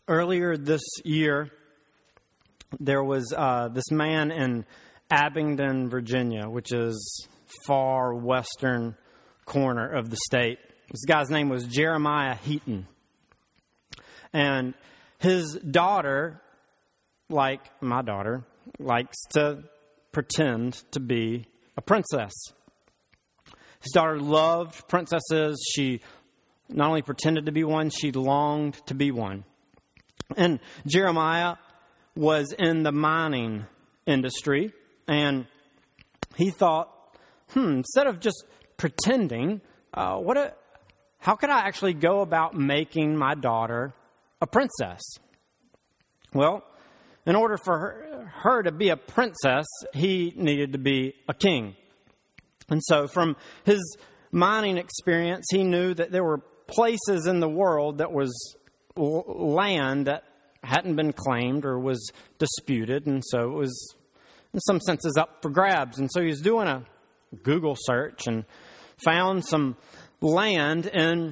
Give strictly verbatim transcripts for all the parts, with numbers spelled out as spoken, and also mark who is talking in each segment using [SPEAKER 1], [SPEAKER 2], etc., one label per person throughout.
[SPEAKER 1] Earlier this year, there was uh, this man in Abingdon, Virginia, which is far western corner of the state. This guy's name was Jeremiah Heaton. And his daughter, like my daughter, likes to pretend to be a princess. His daughter loved princesses. She not only pretended to be one, she longed to be one. And Jeremiah was in the mining industry, and he thought, hmm, instead of just pretending, uh, what a, how could I actually go about making my daughter a princess? Well, in order for her, her to be a princess, he needed to be a king. And so from his mining experience, he knew that there were places in the world that was land that hadn't been claimed or was disputed. And so it was, in some senses, up for grabs. And so he was doing a Google search and found some land in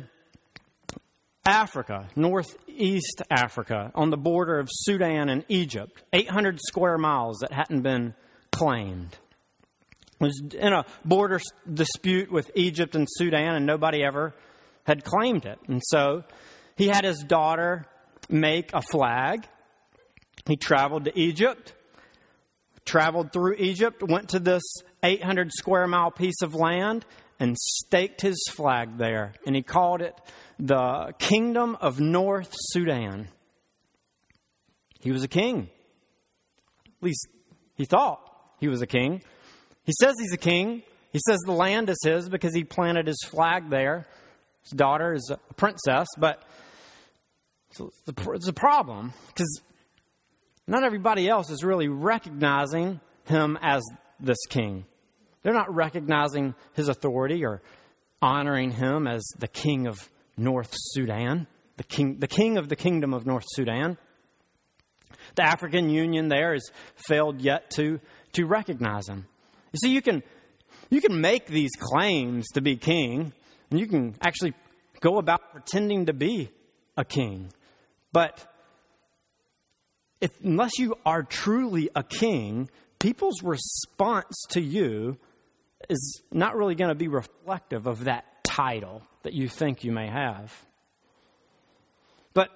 [SPEAKER 1] Africa, northeast Africa, on the border of Sudan and Egypt, eight hundred square miles that hadn't been claimed. It was in a border dispute with Egypt and Sudan, and nobody ever had claimed it. And so he had his daughter make a flag. He traveled to Egypt, traveled through Egypt, went to this eight hundred square mile piece of land and staked his flag there. And he called it the Kingdom of North Sudan. He was a king. At least he thought he was a king. He says he's a king. He says the land is his because he planted his flag there. His daughter is a princess, but it's a problem because not everybody else is really recognizing him as this king. They're not recognizing his authority or honoring him as the king of North Sudan, the king, the king of the kingdom of North Sudan. The African Union there has failed yet to, to recognize him. You see, you can, you can make these claims to be king, and you can actually go about pretending to be a king. But if, unless you are truly a king, people's response to you is not really going to be reflective of that title that you think you may have. But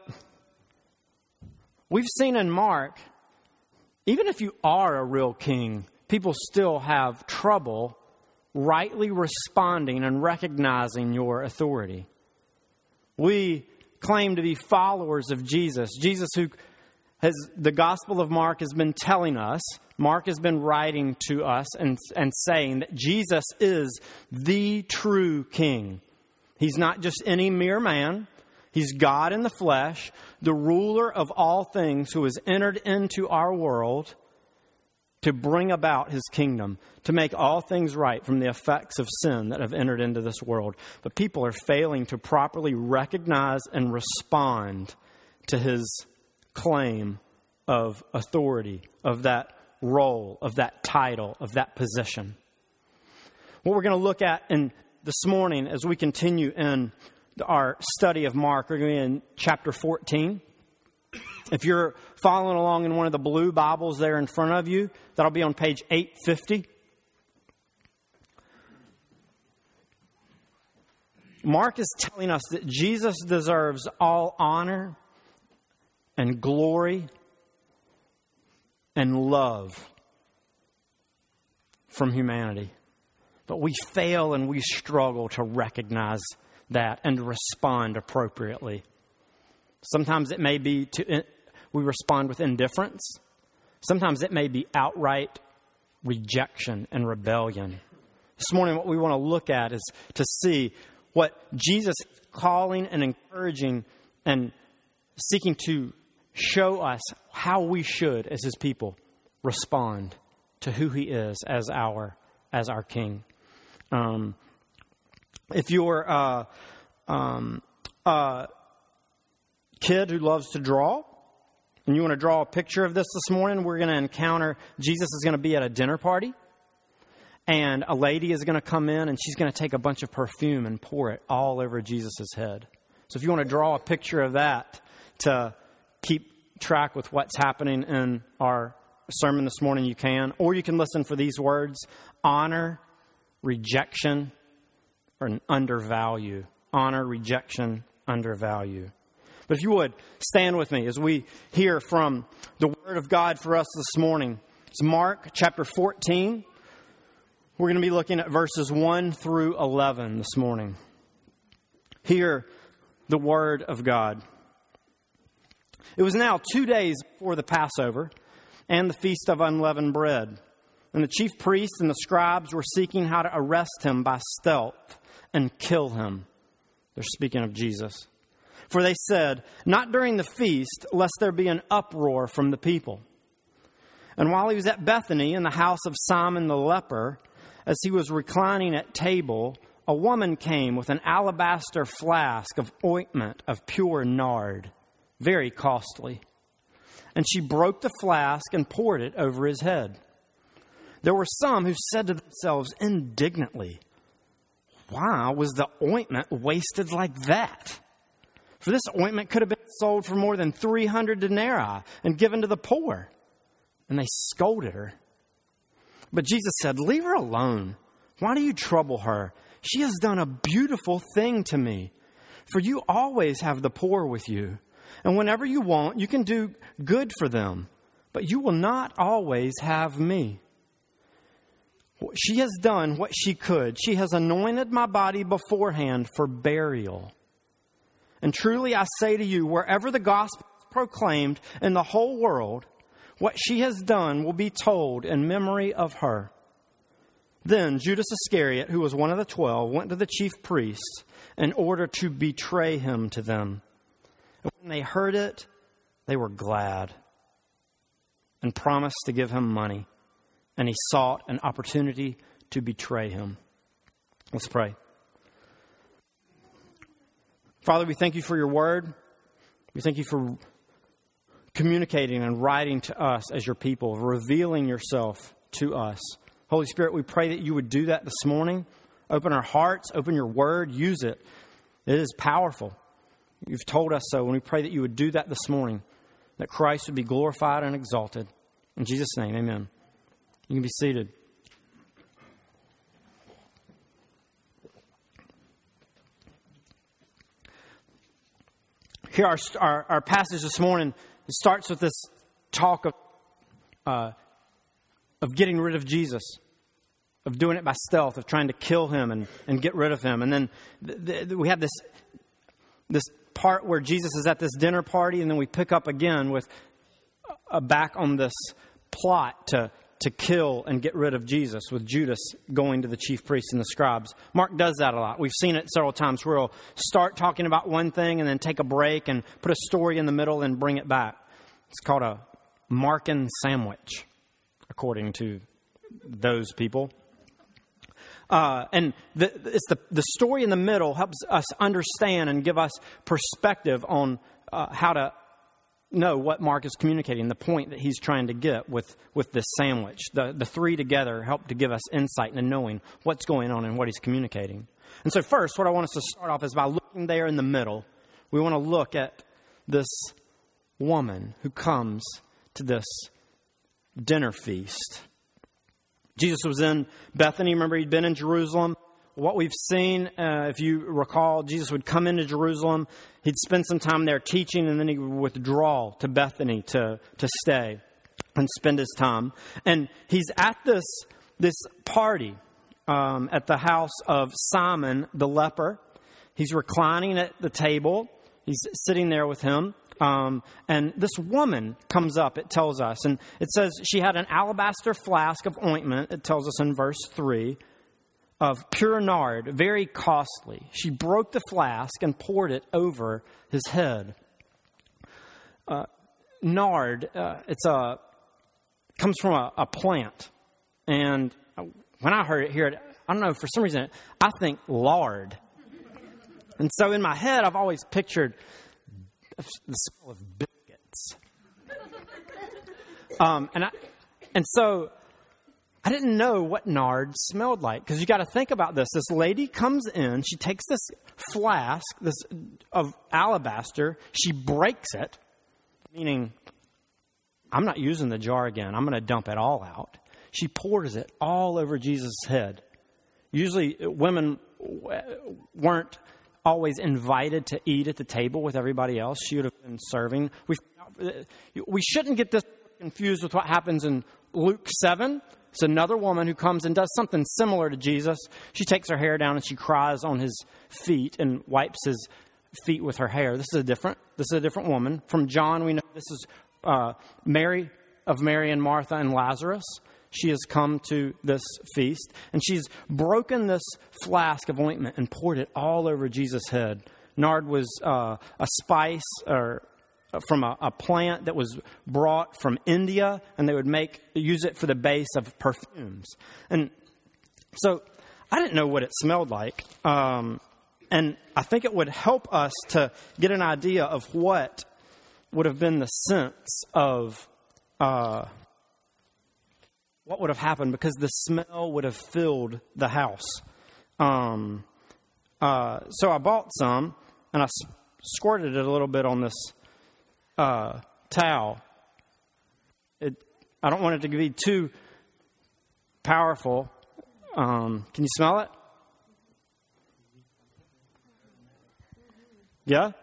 [SPEAKER 1] we've seen in Mark, even if you are a real king, people still have trouble rightly responding and recognizing your authority. We claim to be followers of Jesus. Jesus, who has, the Gospel of Mark has been telling us, Mark has been writing to us and, and saying that Jesus is the true king. He's not just any mere man. He's God in the flesh, the ruler of all things who has entered into our world to bring about his kingdom, to make all things right from the effects of sin that have entered into this world. But people are failing to properly recognize and respond to his claim of authority, of that role, of that title, of that position. What we're going to look at in this morning as we continue in our study of Mark, we're going to be in chapter fourteen. If you're following along in one of the blue Bibles there in front of you, that'll be on page eight fifty. Mark is telling us that Jesus deserves all honor and glory and love from humanity. But we fail and we struggle to recognize that and respond appropriately. Sometimes it may be to, we respond with indifference. Sometimes it may be outright rejection and rebellion. This morning, what we want to look at is to see what Jesus is calling and encouraging and seeking to show us how we should, as his people, respond to who he is as our as our King. Um, if you're uh, um, a kid who loves to draw, and you want to draw a picture of this this morning, we're going to encounter Jesus is going to be at a dinner party. And a lady is going to come in and she's going to take a bunch of perfume and pour it all over Jesus' head. So if you want to draw a picture of that to keep track with what's happening in our sermon this morning, you can. Or you can listen for these words: honor, rejection, or an undervalue. Honor, rejection, undervalue. But if you would, stand with me as we hear from the Word of God for us this morning. It's Mark chapter fourteen. We're going to be looking at verses one through eleven this morning. Hear the Word of God. It was now two days before the Passover and the Feast of Unleavened Bread. And the chief priests and the scribes were seeking how to arrest him by stealth and kill him. They're speaking of Jesus. For they said, not during the feast, lest there be an uproar from the people. And while he was at Bethany in the house of Simon the leper, as he was reclining at table, a woman came with an alabaster flask of ointment of pure nard, very costly. And she broke the flask and poured it over his head. There were some who said to themselves indignantly, why was the ointment wasted like that? For this ointment could have been sold for more than three hundred denarii and given to the poor. And they scolded her. But Jesus said, leave her alone. Why do you trouble her? She has done a beautiful thing to me. For you always have the poor with you. And whenever you want, you can do good for them. But you will not always have me. She has done what she could. She has anointed my body beforehand for burial. And truly I say to you, wherever the gospel is proclaimed in the whole world, what she has done will be told in memory of her. Then Judas Iscariot, who was one of the twelve, went to the chief priests in order to betray him to them. And when they heard it, they were glad and promised to give him money. And he sought an opportunity to betray him. Let's pray. Father, we thank you for your word. We thank you for communicating and writing to us as your people, revealing yourself to us. Holy Spirit, we pray that you would do that this morning. Open our hearts, open your word, use it. It is powerful. You've told us so, and we pray that you would do that this morning, that Christ would be glorified and exalted. In Jesus' name, amen. You can be seated. Here, our, our, our passage this morning, it starts with this talk of uh, of getting rid of Jesus, of doing it by stealth, of trying to kill him and, and get rid of him. And then th- th- we have this this part where Jesus is at this dinner party, and then we pick up again with uh, back on this plot to to kill and get rid of Jesus, with Judas going to the chief priests and the scribes. Mark does that a lot. We've seen it several times where he'll start talking about one thing and then take a break and put a story in the middle and bring it back. It's called a Markan sandwich, according to those people. Uh, and the, it's the, the story in the middle helps us understand and give us perspective on uh, how to know what Mark is communicating, the point that he's trying to get with, with this sandwich. The, the three together help to give us insight into knowing what's going on and what he's communicating. And so first, what I want us to start off is by looking there in the middle. We want to look at this woman who comes to this dinner feast. Jesus was in Bethany. Remember, he'd been in Jerusalem. What we've seen, uh, if you recall, Jesus would come into Jerusalem. He'd spend some time there teaching, and then he would withdraw to Bethany to, to stay and spend his time. And he's at this, this party um, at the house of Simon the leper. He's reclining at the table. He's sitting there with him. Um, and this woman comes up, it tells us. And it says she had an alabaster flask of ointment, it tells us in verse three, of pure nard, very costly. She broke the flask and poured it over his head. Uh, nard, uh, it's a comes from a, a plant. And when I heard it here, I don't know, for some reason, I think lard. And so in my head, I've always pictured the smell of biscuits. Um, and I, and so I didn't know what nard smelled like, because you got to think about this. This lady comes in, she takes this flask, this of alabaster, she breaks it, meaning I'm not using the jar again. I'm going to dump it all out. She pours it all over Jesus' head. Usually women weren't always invited to eat at the table with everybody else. She would have been serving. We, we shouldn't get this confused with what happens in Luke seven. It's another woman who comes and does something similar to Jesus. She takes her hair down and she cries on his feet and wipes his feet with her hair. This is a different, this is a different woman. From John, we know this is uh, Mary of Mary and Martha and Lazarus. She has come to this feast, and she's broken this flask of ointment and poured it all over Jesus' head. Nard was uh, a spice or from a, a plant that was brought from India, and they would make use it for the base of perfumes. And so I didn't know what it smelled like, um, and I think it would help us to get an idea of what would have been the sense of uh, what would have happened, because the smell would have filled the house. Um, uh, so I bought some, and I squirted it a little bit on this uh, towel. It, I don't want it to be too powerful. Um, can you smell it? Yeah?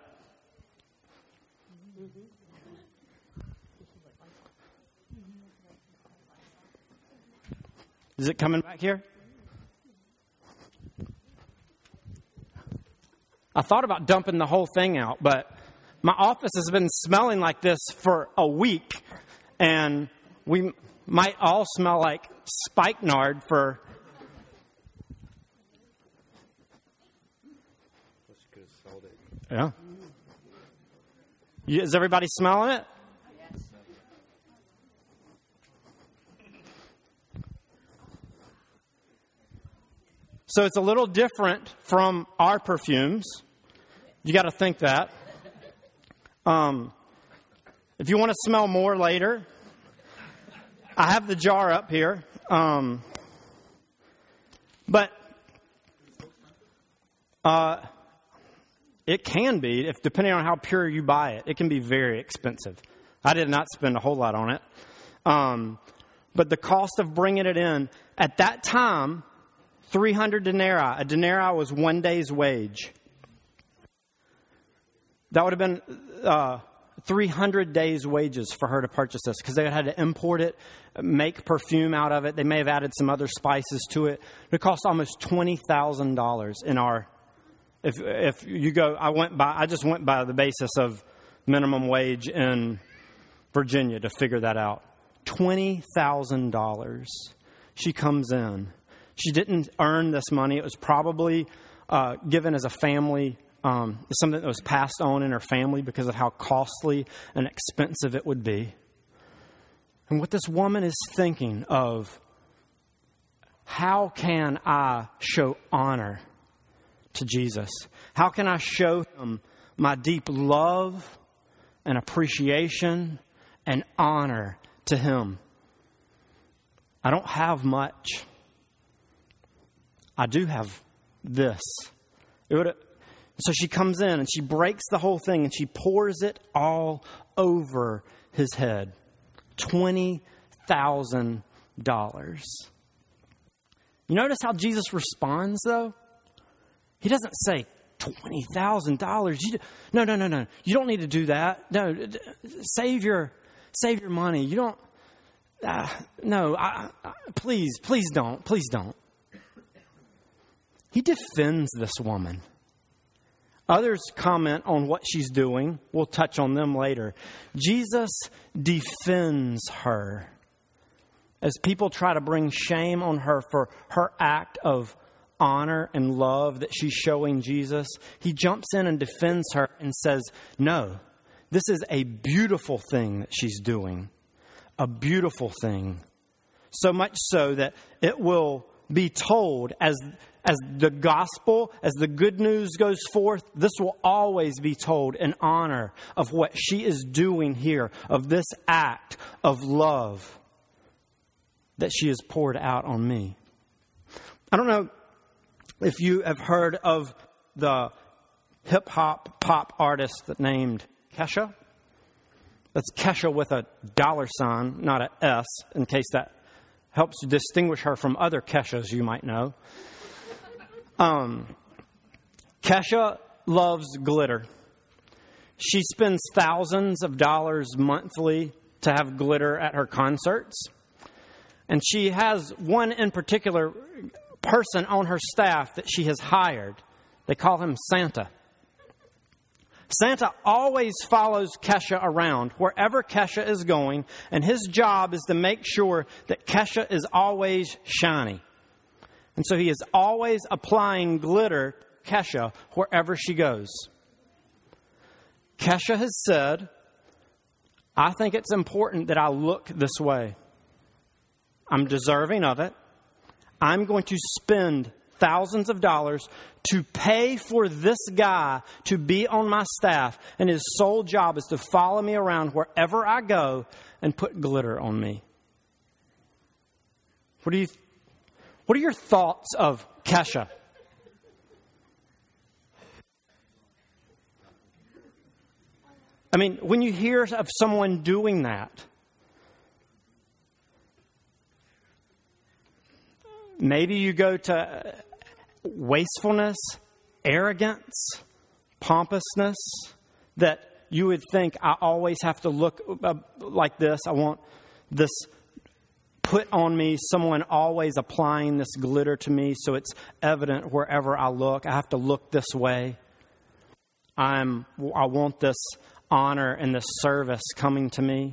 [SPEAKER 1] Is it coming back here? I thought about dumping the whole thing out, but my office has been smelling like this for a week, and we might all smell like spikenard for... Yeah. Is everybody smelling it? So it's a little different from our perfumes. You got to think that. Um, if you want to smell more later, I have the jar up here. Um, but uh, it can be, if depending on how pure you buy it, it can be very expensive. I did not spend a whole lot on it. Um, but the cost of bringing it in, at that time, three hundred denarii. A denarii was one day's wage. That would have been uh, three hundred days' wages for her to purchase this, because they had to import it, make perfume out of it. They may have added some other spices to it. It cost almost twenty thousand dollars in our, if if you go, I went by, I just went by the basis of minimum wage in Virginia to figure that out. twenty thousand dollars. She comes in. She didn't earn this money. It was probably uh, given as a family, um, something that was passed on in her family because of how costly and expensive it would be. And what this woman is thinking of, how can I show honor to Jesus? How can I show him my deep love and appreciation and honor to him? I don't have much. I do have this. It would, so she comes in and she breaks the whole thing and she pours it all over his head. twenty thousand dollars. You notice how Jesus responds, though? He doesn't say twenty thousand dollars. No, no, no, no. You don't need to do that. No, save your, save your money. You don't. Uh, no, I, I, please, please don't. Please don't. He defends this woman. Others comment on what she's doing. We'll touch on them later. Jesus defends her. As people try to bring shame on her for her act of honor and love that she's showing Jesus, he jumps in and defends her and says, no, this is a beautiful thing that she's doing. A beautiful thing. So much so that it will be told as As the gospel, as the good news goes forth, this will always be told in honor of what she is doing here, of this act of love that she has poured out on me. I don't know if you have heard of the hip-hop pop artist that named Kesha. That's Kesha with a dollar sign, not an S, in case that helps to distinguish her from other Keshas you might know. Um, Kesha loves glitter. She spends thousands of dollars monthly to have glitter at her concerts. And she has one in particular person on her staff that she has hired. They call him Santa. Santa always follows Kesha around wherever Kesha is going, and his job is to make sure that Kesha is always shiny. And so he is always applying glitter to Kesha wherever she goes. Kesha has said, I think it's important that I look this way. I'm deserving of it. I'm going to spend thousands of dollars to pay for this guy to be on my staff, and his sole job is to follow me around wherever I go and put glitter on me. What do you what are your thoughts of Kesha? I mean, when you hear of someone doing that, maybe you go to wastefulness, arrogance, pompousness, that you would think, I always have to look like this. I want this put on me, someone always applying this glitter to me so it's evident wherever I look. I have to look this way. I'm, I want this honor and this service coming to me.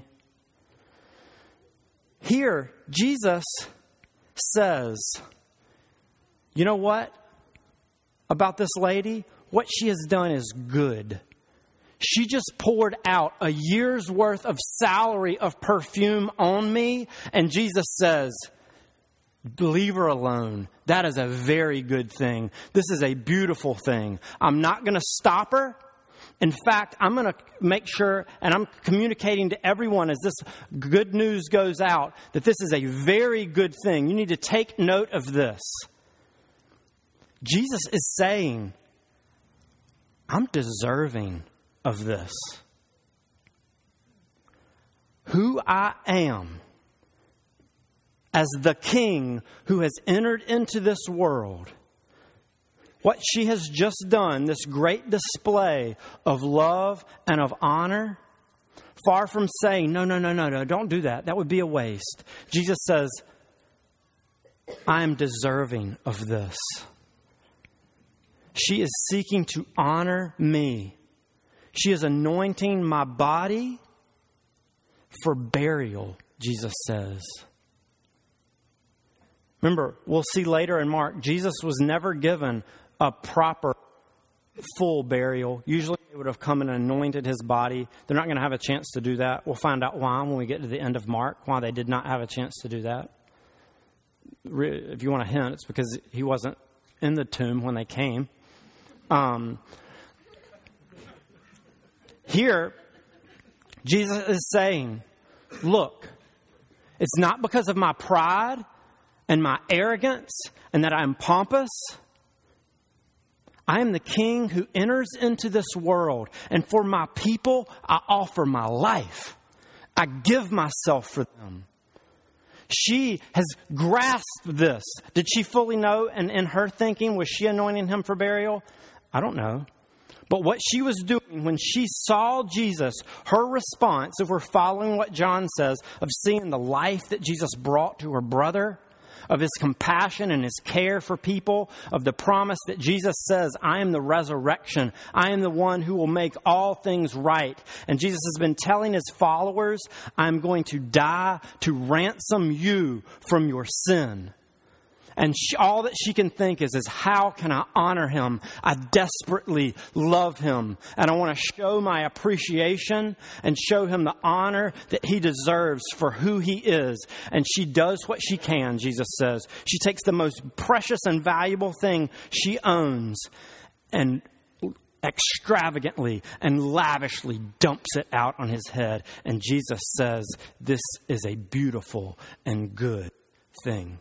[SPEAKER 1] Here, Jesus says, you know what? About this lady, what she has done is good. She just poured out a year's worth of salary of perfume on me. And Jesus says, leave her alone. That is a very good thing. This is a beautiful thing. I'm not going to stop her. In fact, I'm going to make sure, and I'm communicating to everyone as this good news goes out, that this is a very good thing. You need to take note of this. Jesus is saying, I'm deserving of this. Who I am as the King who has entered into this world, what she has just done, this great display of love and of honor, far from saying, no, no, no, no, no, don't do that. That would be a waste. Jesus says, I am deserving of this. She is seeking to honor me. She is anointing my body for burial, Jesus says. Remember, we'll see later in Mark, Jesus was never given a proper, full burial. Usually they would have come and anointed his body. They're not going to have a chance to do that. We'll find out why when we get to the end of Mark, why they did not have a chance to do that. If you want a hint, it's because he wasn't in the tomb when they came. Um, here, Jesus is saying, look, it's not because of my pride and my arrogance and that I'm pompous. I am the King who enters into this world, and for my people, I offer my life. I give myself for them. She has grasped this. Did she fully know? And in her thinking, was she anointing him for burial? I don't know. But what she was doing when she saw Jesus, her response, if we're following what John says, of seeing the life that Jesus brought to her brother, of his compassion and his care for people, of the promise that Jesus says, I am the resurrection. I am the one who will make all things right. And Jesus has been telling his followers, I'm going to die to ransom you from your sin. And she, all that she can think is, is how can I honor him? I desperately love him. And I want to show my appreciation and show him the honor that he deserves for who he is. And she does what she can, Jesus says. She takes the most precious and valuable thing she owns and extravagantly and lavishly dumps it out on his head. And Jesus says, this is a beautiful and good thing.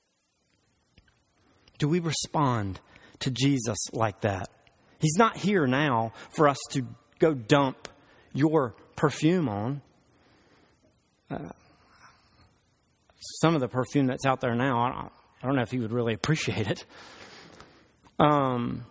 [SPEAKER 1] Do we respond to Jesus like that? He's not here now for us to go dump your perfume on. Uh, some of the perfume that's out there now, I don't, I don't know if he would really appreciate it. Um,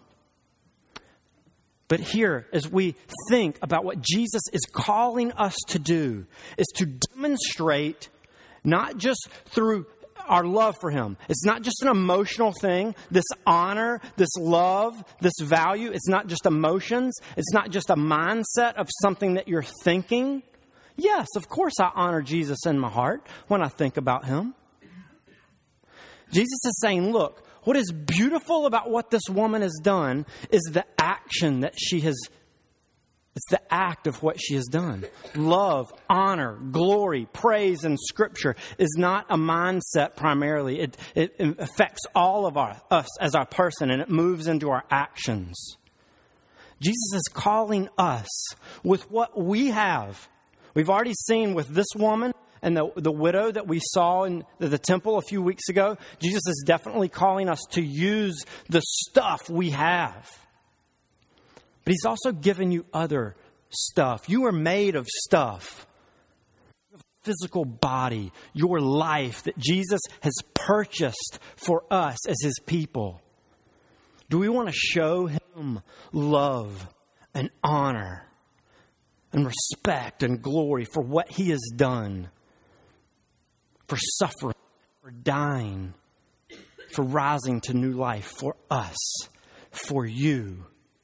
[SPEAKER 1] but here, as we think about what Jesus is calling us to do, is to demonstrate not just through our love for him. It's not just an emotional thing. This honor, this love, this value, it's not just emotions. It's not just a mindset of something that you're thinking. Yes, of course I honor Jesus in my heart when I think about him. Jesus is saying, look, what is beautiful about what this woman has done is the action that she has. It's the act of what she has done. Love, honor, glory, praise, and Scripture is not a mindset primarily. It, it affects all of our, us as our person, and it moves into our actions. Jesus is calling us with what we have. We've already seen with this woman and the, the widow that we saw in the, the temple a few weeks ago. Jesus is definitely calling us to use the stuff we have. But he's also given you other stuff. You are made of stuff. Physical body, your life that Jesus has purchased for us as his people. Do we want to show him love and honor and respect and glory for what he has done? For suffering, for dying, for rising to new life for us, for you.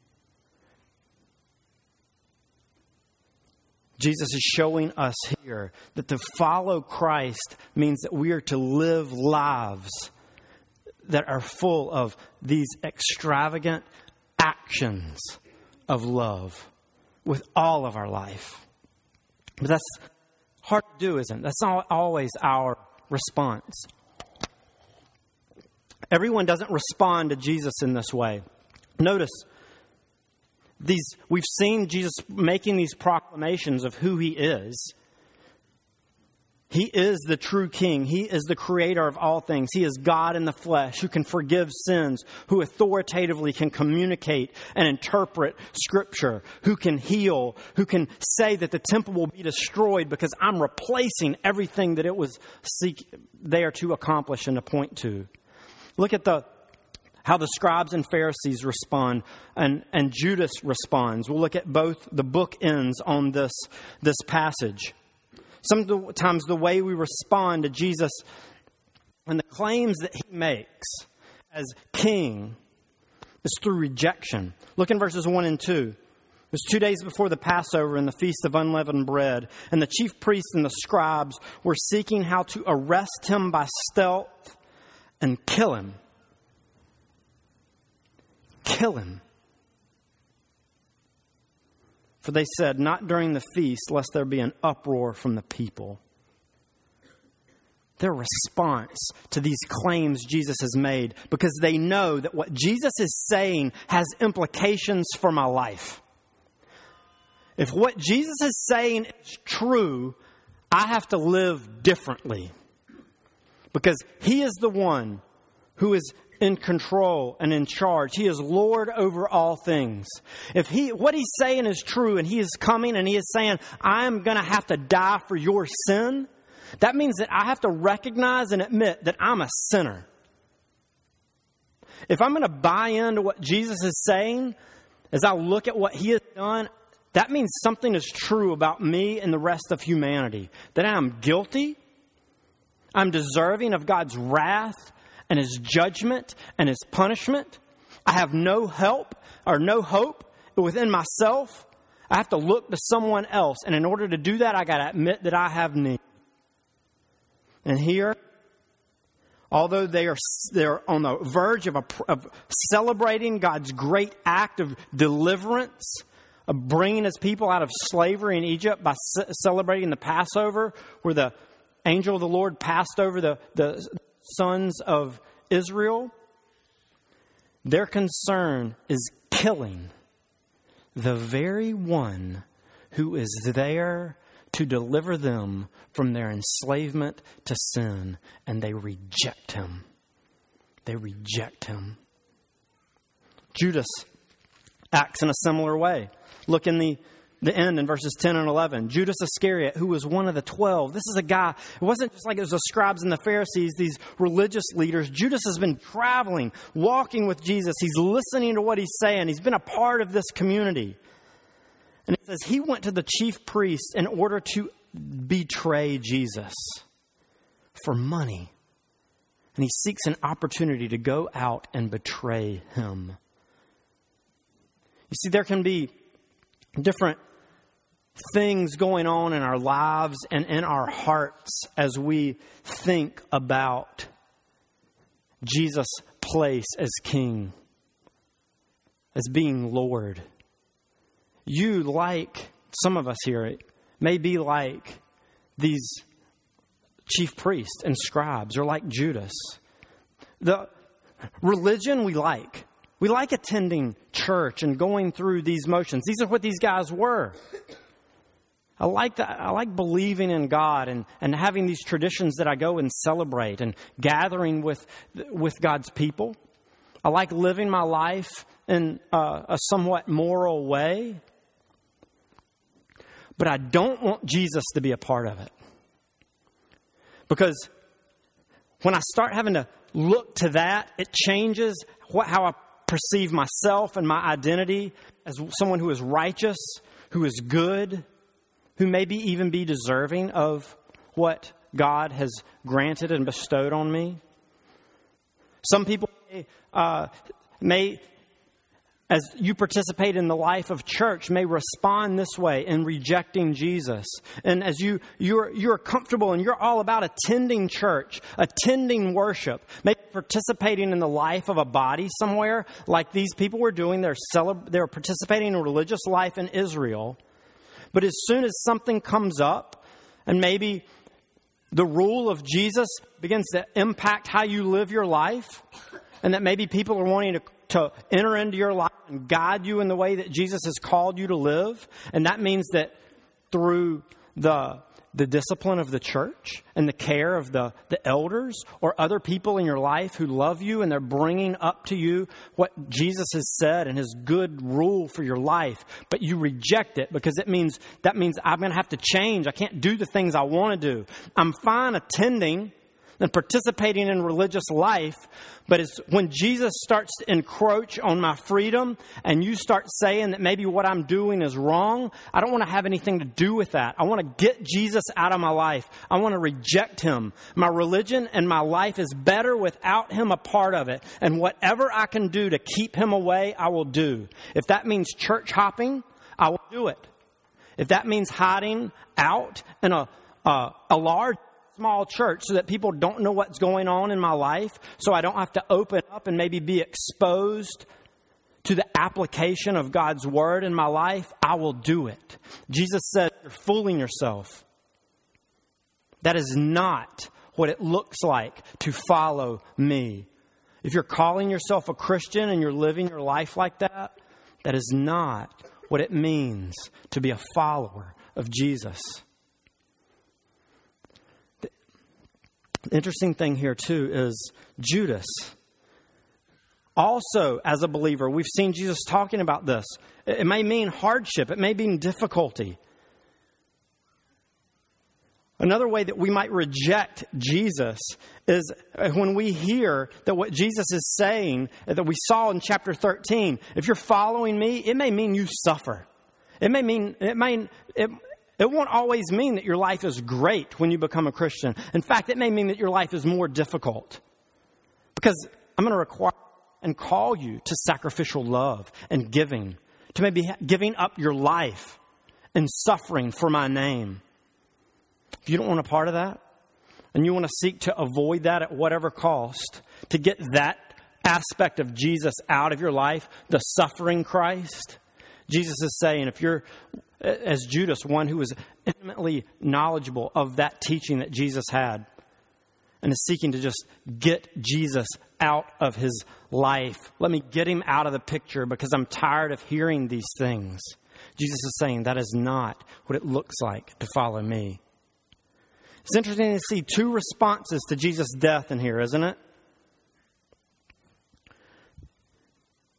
[SPEAKER 1] Jesus is showing us here that to follow Christ means that we are to live lives that are full of these extravagant actions of love with all of our life. But that's hard to do, isn't it? That's not always our response. Everyone doesn't respond to Jesus in this way. Notice, These we've seen Jesus making these proclamations of who he is. He is the true king. He is the creator of all things. He is God in the flesh who can forgive sins, who authoritatively can communicate and interpret Scripture, who can heal, who can say that the temple will be destroyed because I'm replacing everything that it was seek, there to accomplish and to point to. Look at the how the scribes and Pharisees respond and, and Judas responds. We'll look at both the bookends on this, this passage. Sometimes the way we respond to Jesus and the claims that he makes as king is through rejection. Look in verses one and two. It was two days before the Passover and the Feast of Unleavened Bread, and the chief priests and the scribes were seeking how to arrest him by stealth and kill him. Kill him. For they said, not during the feast, lest there be an uproar from the people. Their response to these claims Jesus has made, because they know that what Jesus is saying has implications for my life. If what Jesus is saying is true, I have to live differently. Because he is the one who is in control and in charge. He is Lord over all things. If he, what he's saying is true and he is coming and he is saying, I am going to have to die for your sin, that means that I have to recognize and admit that I'm a sinner. If I'm going to buy into what Jesus is saying, as I look at what he has done, that means something is true about me and the rest of humanity. That I'm guilty, I'm deserving of God's wrath and his judgment and his punishment. I have no help or no hope within myself. I have to look to someone else. And in order to do that, I got to admit that I have need. And here, although they are they're on the verge of, a, of celebrating God's great act of deliverance, of bringing his people out of slavery in Egypt by c- celebrating the Passover, where the angel of the Lord passed over the, the sons of Israel, their concern is killing the very one who is there to deliver them from their enslavement to sin, and they reject him. They reject him. Judas acts in a similar way. Look in the the end in verses ten and eleven. Judas Iscariot, who was one of the twelve. This is a guy, it wasn't just like it was the scribes and the Pharisees, these religious leaders. Judas has been traveling, walking with Jesus. He's listening to what he's saying. He's been a part of this community. And it says he went to the chief priests in order to betray Jesus for money. And he seeks an opportunity to go out and betray him. You see, there can be different things going on in our lives and in our hearts as we think about Jesus' place as King, as being Lord. You, like some of us here, may be like these chief priests and scribes, or like Judas. The religion we like. We like attending church and going through these motions. These are what these guys were. I like that. I like believing in God and, and having these traditions that I go and celebrate and gathering with with God's people. I like living my life in uh, a somewhat moral way. But I don't want Jesus to be a part of it. Because when I start having to look to that, it changes what, how I perceive myself and my identity as someone who is righteous, who is good, who maybe even be deserving of what God has granted and bestowed on me. Some people uh, may, as you participate in the life of church, may respond this way in rejecting Jesus. And as you, you're, you're comfortable and you're all about attending church, attending worship, maybe participating in the life of a body somewhere like these people were doing. They're, celeb- they're participating in religious life in Israel. But as soon as something comes up and maybe the rule of Jesus begins to impact how you live your life, and that maybe people are wanting to to enter into your life and guide you in the way that Jesus has called you to live. And that means that through the the discipline of the church and the care of the, the elders or other people in your life who love you and they're bringing up to you what Jesus has said and his good rule for your life, but you reject it because it means that means I'm going to have to change. I can't do the things I want to do. I'm fine attending and participating in religious life, but it's when Jesus starts to encroach on my freedom and you start saying that maybe what I'm doing is wrong, I don't want to have anything to do with that. I want to get Jesus out of my life. I want to reject him. My religion and my life is better without him a part of it. And whatever I can do to keep him away, I will do. If that means church hopping, I will do it. If that means hiding out in a, uh, a large small church so that people don't know what's going on in my life, so I don't have to open up and maybe be exposed to the application of God's word in my life, I will do it. Jesus said, you're fooling yourself. That is not what it looks like to follow me. If you're calling yourself a Christian and you're living your life like that, that is not what it means to be a follower of Jesus. The interesting thing here, too, is Judas. Also, as a believer, we've seen Jesus talking about this. It may mean hardship. It may mean difficulty. Another way that we might reject Jesus is when we hear that what Jesus is saying, that we saw in chapter thirteen, if you're following me, it may mean you suffer. It may mean, it may, it, It won't always mean that your life is great when you become a Christian. In fact, it may mean that your life is more difficult. Because I'm going to require and call you to sacrificial love and giving. To maybe giving up your life and suffering for my name. If you don't want a part of that, and you want to seek to avoid that at whatever cost, to get that aspect of Jesus out of your life, the suffering Christ, Jesus is saying, if you're, as Judas, one who was intimately knowledgeable of that teaching that Jesus had, and is seeking to just get Jesus out of his life. Let me get him out of the picture because I'm tired of hearing these things. Jesus is saying that is not what it looks like to follow me. It's interesting to see two responses to Jesus' death in here, isn't it?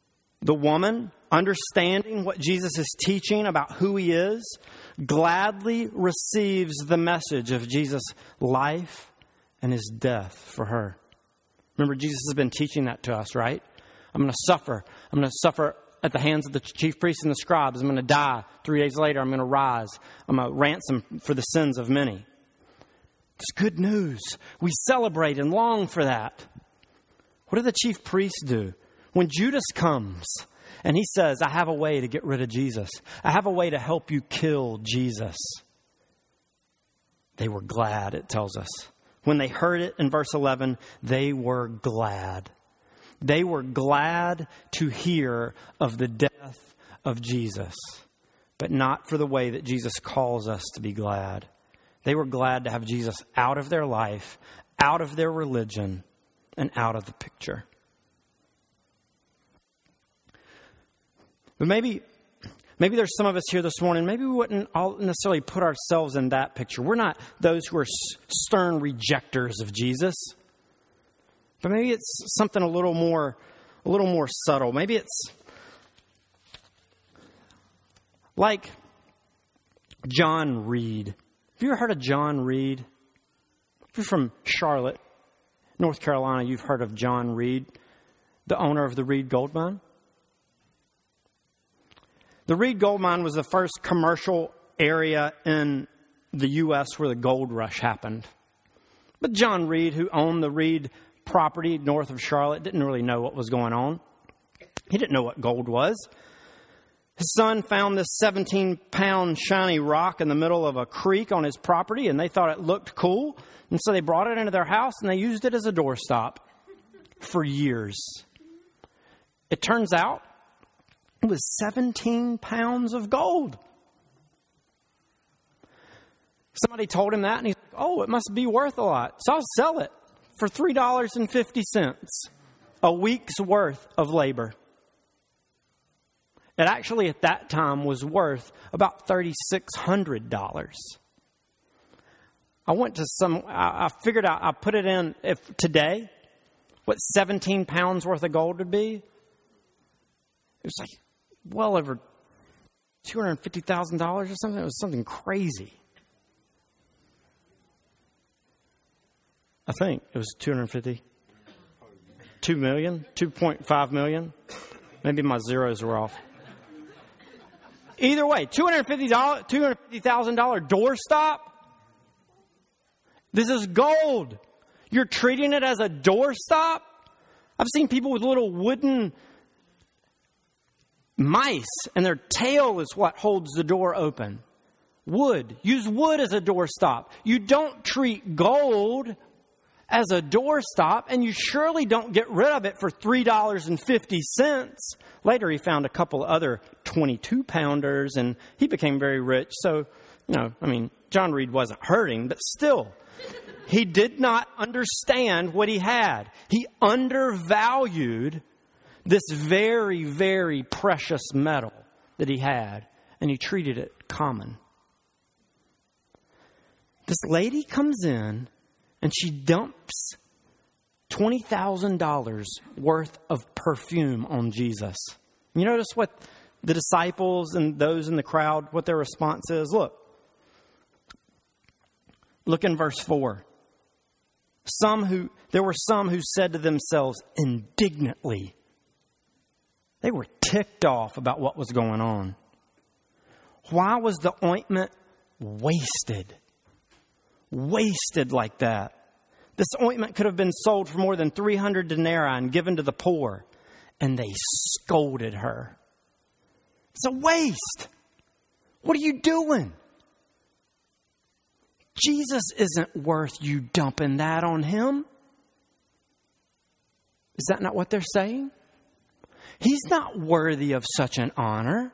[SPEAKER 1] The woman, understanding what Jesus is teaching about who he is, gladly receives the message of Jesus' life and his death for her. Remember, Jesus has been teaching that to us, right? I'm going to suffer. I'm going to suffer at the hands of the chief priests and the scribes. I'm going to die. Three days later, I'm going to rise. I'm going to ransom for the sins of many. It's good news. We celebrate and long for that. What do the chief priests do? When Judas comes and he says, I have a way to get rid of Jesus. I have a way to help you kill Jesus. They were glad, it tells us. When they heard it in verse eleven, they were glad. They were glad to hear of the death of Jesus, but not for the way that Jesus calls us to be glad. They were glad to have Jesus out of their life, out of their religion, and out of the picture. But maybe, maybe there's some of us here this morning, maybe we wouldn't all necessarily put ourselves in that picture. We're not those who are stern rejectors of Jesus. But maybe it's something a little more, a little more subtle. Maybe it's like John Reed. Have you ever heard of John Reed? If you're from Charlotte, North Carolina, you've heard of John Reed, the owner of the Reed Gold Mine. The Reed Gold Mine was the first commercial area in the U S where the gold rush happened. But John Reed, who owned the Reed property north of Charlotte, didn't really know what was going on. He didn't know what gold was. His son found this seventeen pound shiny rock in the middle of a creek on his property, and they thought it looked cool. And so they brought it into their house and they used it as a doorstop for years. It turns out it was seventeen pounds of gold. Somebody told him that and he's like, oh, it must be worth a lot. So I'll sell it for three dollars and fifty cents, a week's worth of labor. It actually at that time was worth about three thousand six hundred dollars. I went to some, I, I figured out, I put it in if today, what seventeen pounds worth of gold would be. It was like well over two hundred fifty thousand dollars or something. It was something crazy. I think it was two hundred fifty. two million, two point five million. Maybe my zeros were off. Either way, two hundred fifty dollars, two hundred fifty thousand dollars doorstop. This is gold. You're treating it as a doorstop? I've seen people with little wooden mice, and their tail is what holds the door open. Wood. Use wood as a doorstop. You don't treat gold as a doorstop, and you surely don't get rid of it for three dollars and fifty cents. Later, he found a couple other twenty-two pounders, and he became very rich. So, you know, I mean, John Reed wasn't hurting, but still, he did not understand what he had. He undervalued this very, very precious metal that he had, and he treated it common. This lady comes in, and she dumps twenty thousand dollars worth of perfume on Jesus. You notice what the disciples and those in the crowd, what their response is? Look. Look in verse four. Some who, there were some who said to themselves indignantly. They were ticked off about what was going on. Why was the ointment wasted? Wasted like that. This ointment could have been sold for more than three hundred denarii and given to the poor. And they scolded her. It's a waste. What are you doing? Jesus isn't worth you dumping that on him. Is that not what they're saying? He's not worthy of such an honor.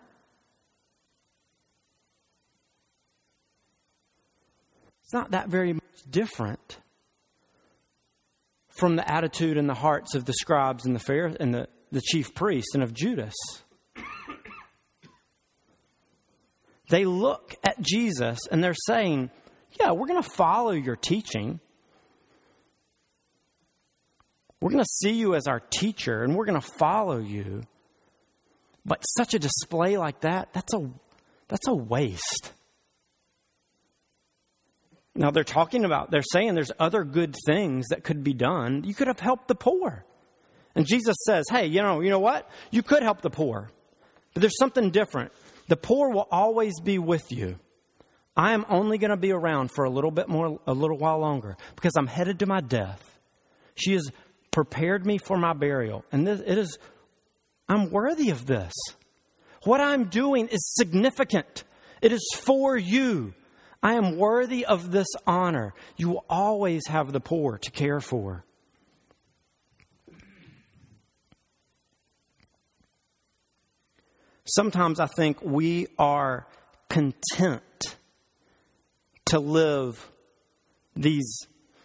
[SPEAKER 1] It's not that very much different from the attitude and the hearts of the scribes and the Pharisees and the, the chief priests and of Judas. They look at Jesus and they're saying, yeah, we're going to follow your teaching. We're going to see you as our teacher and we're going to follow you. But such a display like that, that's a that's a waste. Now they're talking about, they're saying there's other good things that could be done. You could have helped the poor. And Jesus says, hey, you know, you know what? You could help the poor. But there's something different. The poor will always be with you. I am only going to be around for a little bit more, a little while longer, because I'm headed to my death. She has prepared me for my burial. And this, it is, I'm worthy of this. What I'm doing is significant. It is for you. I am worthy of this honor. You will always have the poor to care for. Sometimes I think we are content to live these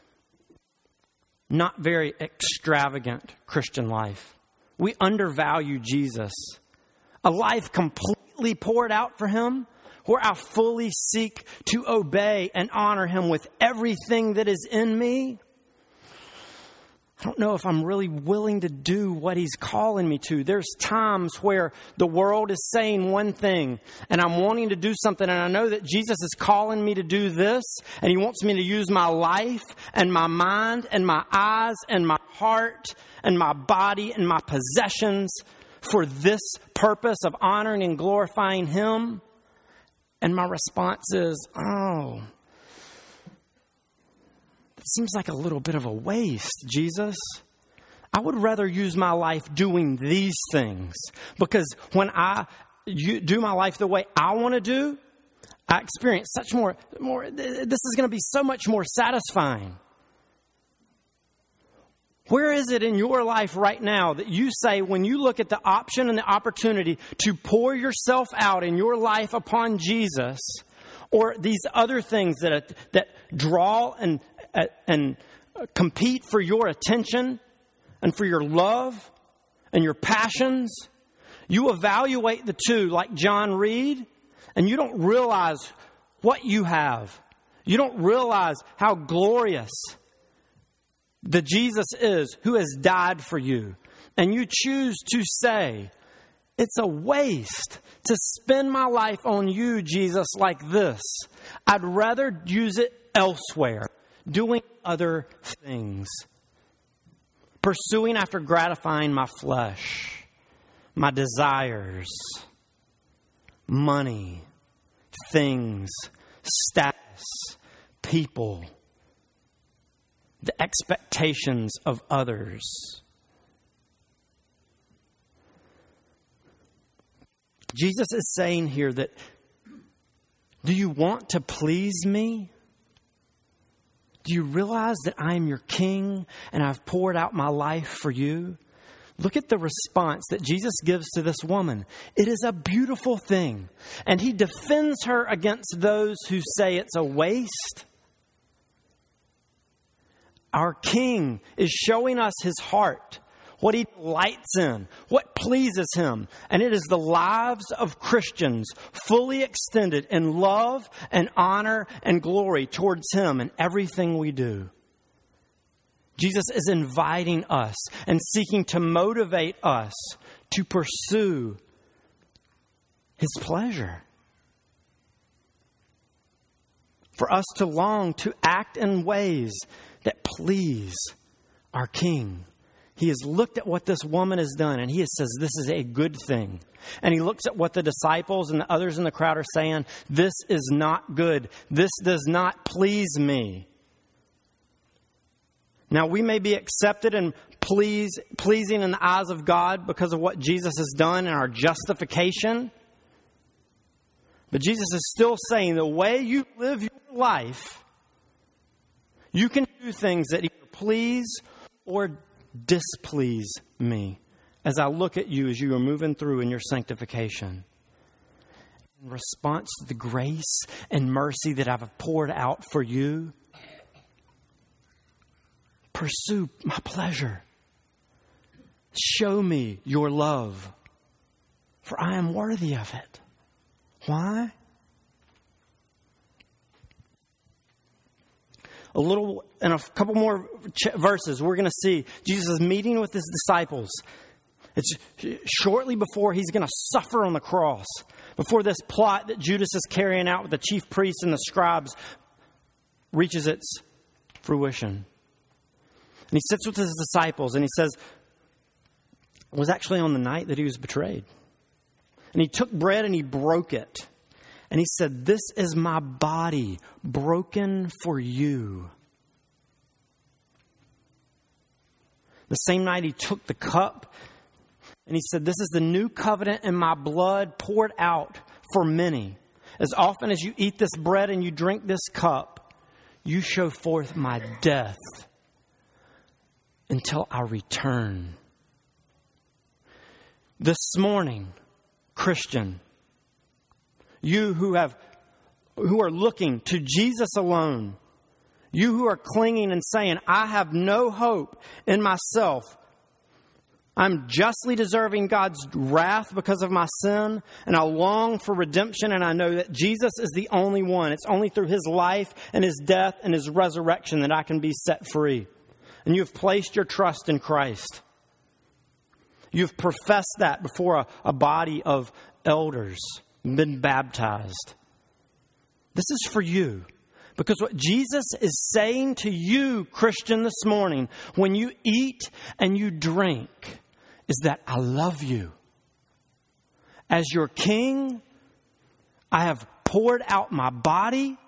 [SPEAKER 1] not very extravagant Christian life. We undervalue Jesus. A life completely poured out for Him, where I fully seek to obey and honor Him with everything that is in me. I don't know if I'm really willing to do what He's calling me to. There's times where the world is saying one thing and I'm wanting to do something, and I know that Jesus is calling me to do this, and He wants me to use my life and my mind and my eyes and my heart and my body and my possessions for this purpose of honoring and glorifying Him. And my response is, oh, it seems like a little bit of a waste, Jesus. I would rather use my life doing these things, because when I do my life the way I want to do, I experience such more, more, this is going to be so much more satisfying. Where is it in your life right now that you say, when you look at the option and the opportunity to pour yourself out in your life upon Jesus, or these other things that that draw and and compete for your attention and for your love and your passions, you evaluate the two like John Reed, and you don't realize what you have. You don't realize how glorious the Jesus is who has died for you. And you choose to say, it's a waste to spend my life on you, Jesus, like this. I'd rather use it elsewhere, doing other things, pursuing after gratifying my flesh, my desires, money, things, status, people, the expectations of others. Jesus is saying here that, do you want to please me? Do you realize that I am your king and I've poured out my life for you? Look at the response that Jesus gives to this woman. It is a beautiful thing. And He defends her against those who say it's a waste. Our King is showing us His heart, what He delights in, what pleases Him. And it is the lives of Christians fully extended in love and honor and glory towards Him in everything we do. Jesus is inviting us and seeking to motivate us to pursue His pleasure. For us to long to act in ways that please our King. He has looked at what this woman has done, and He says this is a good thing. And He looks at what the disciples and the others in the crowd are saying. This is not good. This does not please me. Now, we may be accepted and please, pleasing in the eyes of God because of what Jesus has done in our justification. But Jesus is still saying the way you live your life, you can do things that either please or displease me as I look at you as you are moving through in your sanctification. In response to the grace and mercy that I've poured out for you, pursue my pleasure. Show me your love, for I am worthy of it. Why? A little, in a couple more ch- verses, we're going to see Jesus is meeting with His disciples. It's shortly before he's going to suffer on the cross, before this plot that Judas is carrying out with the chief priests and the scribes reaches its fruition. And he sits with his disciples and he says, it was actually on the night that he was betrayed. And he took bread and he broke it. And he said, this is my body broken for you. The same night he took the cup and he said, this is the new covenant in my blood poured out for many. As often as you eat this bread and you drink this cup, you show forth my death until I return. This morning, Christian, you who have, who are looking to Jesus alone, you who are clinging and saying, I have no hope in myself. I'm justly deserving God's wrath because of my sin, and I long for redemption, and I know that Jesus is the only one. It's only through his life and his death and his resurrection that I can be set free. And you have placed your trust in Christ. You've professed that before a, a body of elders, been baptized. This is for you. Because what Jesus is saying to you, Christian, this morning, when you eat and you drink, is that I love you. As your king, I have poured out my body.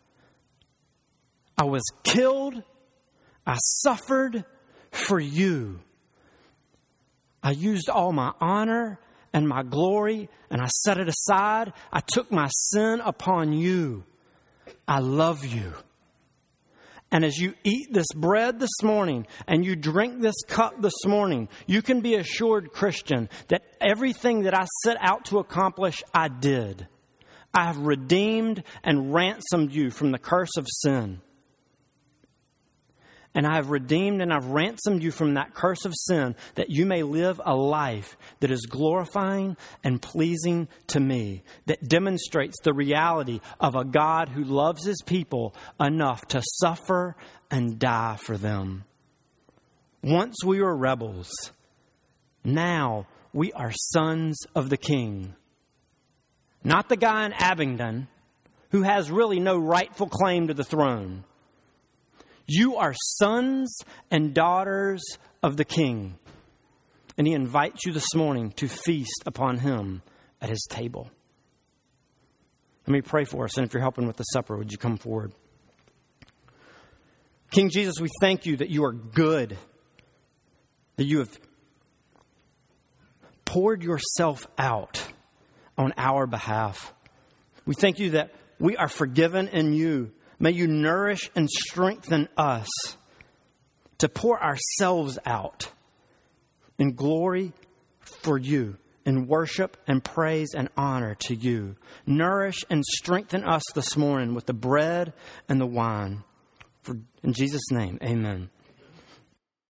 [SPEAKER 1] I was killed. I suffered for you. I used all my honor and my glory, and I set it aside. I took my sin upon you. I love you. And as you eat this bread this morning and you drink this cup this morning, you can be assured, Christian, that everything that I set out to accomplish, I did. I have redeemed and ransomed you from the curse of sin. And I have redeemed and I've ransomed you from that curse of sin, that you may live a life that is glorifying and pleasing to me, that demonstrates the reality of a God who loves his people enough to suffer and die for them. Once we were rebels, now we are sons of the King. Not the guy in Abingdon who has really no rightful claim to the throne. You are sons and daughters of the King. And he invites you this morning to feast upon him at his table. Let me pray for us. And if you're helping with the supper, would you come forward? King Jesus, we thank you that you are good. That you have poured yourself out on our behalf. We thank you that we are forgiven in you. May you nourish and strengthen us to pour ourselves out in glory for you, in worship and praise and honor to you. Nourish and strengthen us this morning with the bread and the wine. For, in Jesus' name, amen.